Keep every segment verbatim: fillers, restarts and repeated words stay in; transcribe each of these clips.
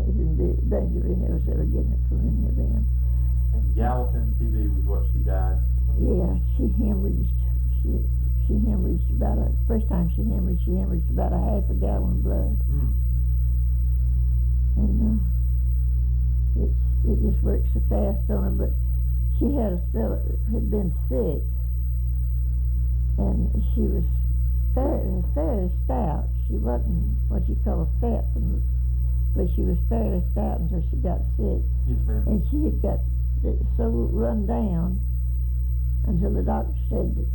is in da- danger of any of us ever getting it from any of them. And Gallatin T B was what she died. Yeah, she hemorrhaged. She she hemorrhaged about a first time she hemorrhaged. She hemorrhaged about a half a gallon of blood, Mm. and uh, it's it just works so fast on her. But she had a spell had been sick, and she was fairly fairly stout. She wasn't what you call a fat one, but she was fairly stout until she got sick, Yes, ma'am. and she had got it so run down until the doctor said that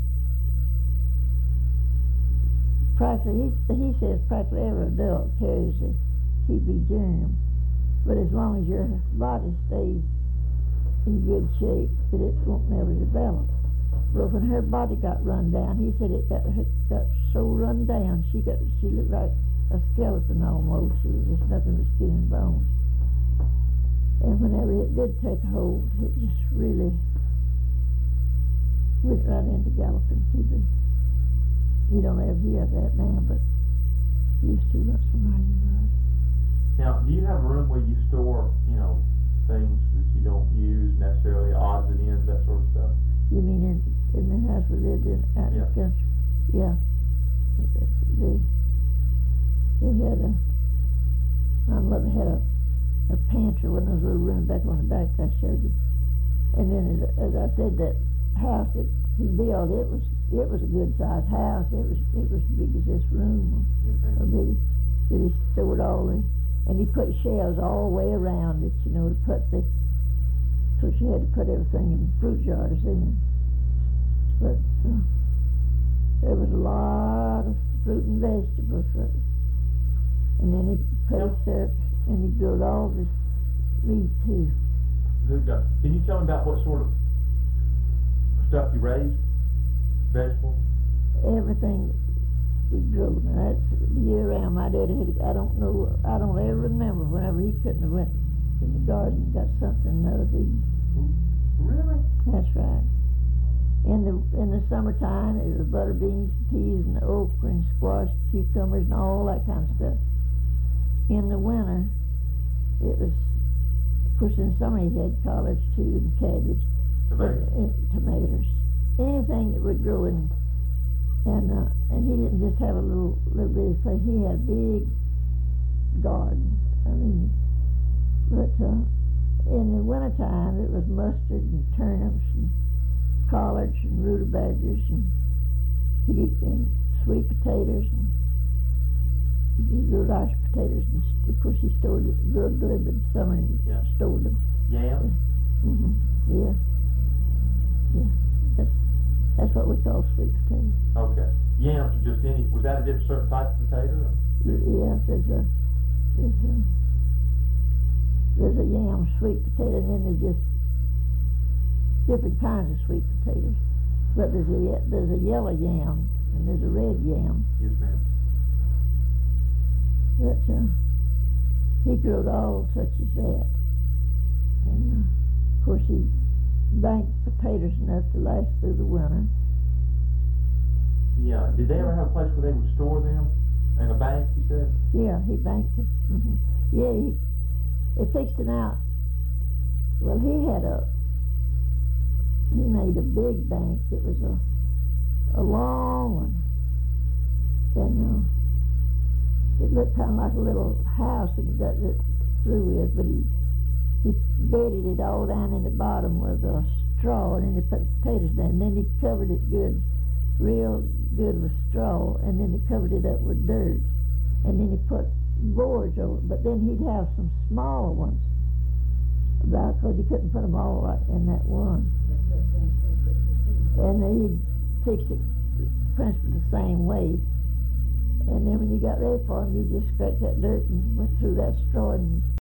practically, he, he says practically every adult carries a T B germ, but as long as your body stays in good shape, that it won't never develop. But when her body got run down, he said it got it got so run down, she got she looked like a skeleton almost. She was just nothing but skin and bones. And whenever it did take hold, it just really went right into galloping T B. You don't ever hear that now, but used to once in a while you would. Now, do you have a room where you store, you know, things that you don't use necessarily, odds and ends, that sort of stuff? You mean in, in the house we lived in out in Yeah. the country? Yeah. They, they had a, my mother had a, a pantry, one of those little rooms back on the back I showed you. And then as, as I said, that house that he built, it was it was a good sized house. It was it was as big as this room, Yes, or ma'am. big, that he stored all the, and he put shelves all the way around it, you know, to put the, so she had to put everything in fruit jars in. But uh, there was a lot of fruit and vegetables, uh, and then he put Yep. his syrup, and he growed all this meat too. Good God. Can you tell me about what sort of stuff you raised? Vegetables? Everything we grew. Now that's year round. My daddy had, I don't know, I don't ever remember whenever he couldn't have went in the garden and got something other to eat. Really? That's right. In the in the summertime, it was butter beans, peas, and okra, and squash, cucumbers, and all that kind of stuff. In the winter, it was, of course, in summer he had collard too, and cabbage, but, Tomatoes? uh, tomatoes, anything that would grow in. And uh, and he didn't just have a little little bitty place. He had a big garden. I mean, but uh, in the wintertime, it was mustard and turnips and collards and rutabagas and he and sweet potatoes and he grew Irish potatoes and st- of course he stored it, grew a little bit in summer and Yeah. stored them. Yams? hmm Yeah, yeah. That's that's what we call sweet potatoes. Okay. Yams are just any, was that a different certain type of potato? Or? Yeah, there's a there's a there's a yam sweet potato, and then there's just different kinds of sweet potatoes. But there's a ye- there's a yellow yam and there's a red yam. Yes, ma'am. But uh, he growed all such as that, and uh, of course he banked potatoes enough to last through the winter. Yeah. Did they ever have a place where they would store them? In a bank, you said? Yeah, he banked them. hmm Yeah, he they fixed it out. Well, he had a he made a big bank. It was a a long one, and uh, it looked kind of like a little house when you got it through with. But he he bedded it all down in the bottom with a straw, and then he put the potatoes down. And then he covered it good, real good with straw, and then he covered it up with dirt, and then he put boards over it. But then he'd have some smaller ones, about because he couldn't put them all like in that one. And then he'd fix it principally the same way. And then when you got ready for them, you just scratch that dirt and went through that straw and